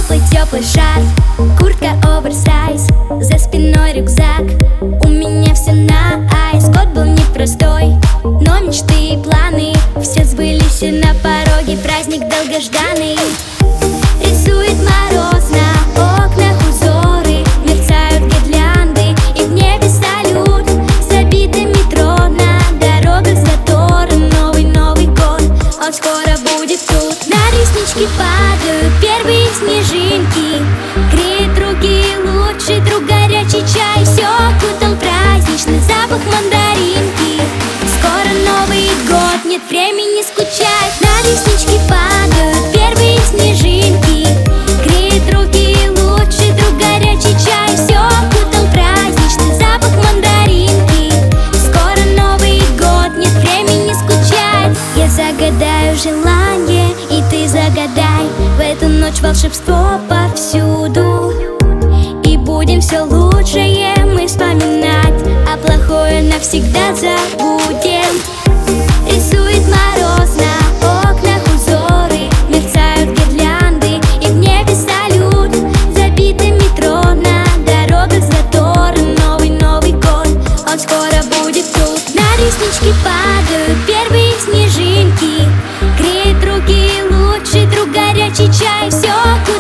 теплый шарф, куртка оверсайз, за спиной рюкзак. У меня все на айс. Год был непростой, но мечты и планы все сбылись, и на пороге праздник долгожданный. Рисует мороз на окнах узоры, мерцают гирлянды, и в небе салют. Забито метро, на дорогах заторы. Новый год, он скоро будет тут. На реснички падают первые снежинки, греет руки лучший друг горячий чай. Все окутал праздничный запах мандаринки. Скоро Новый год, нет времени скучать. На реснички падают первые снежинки, греет руки лучший друг горячий чай. Все окутал праздничный запах мандаринки. Скоро Новый год, нет времени скучать. Я загадаю желание, и ты загадай. В эту ночь волшебство повсюду, и будем все лучшее мы вспоминать, а плохое навсегда забудем. Рисует мороз на окнах узоры, мерцают гирлянды, и в небе салют. Забито метро, на дорогах заторы. Новый год, он скоро будет тут. На реснички падают первые снежинки, греет руки лучший друг горячий чай. Все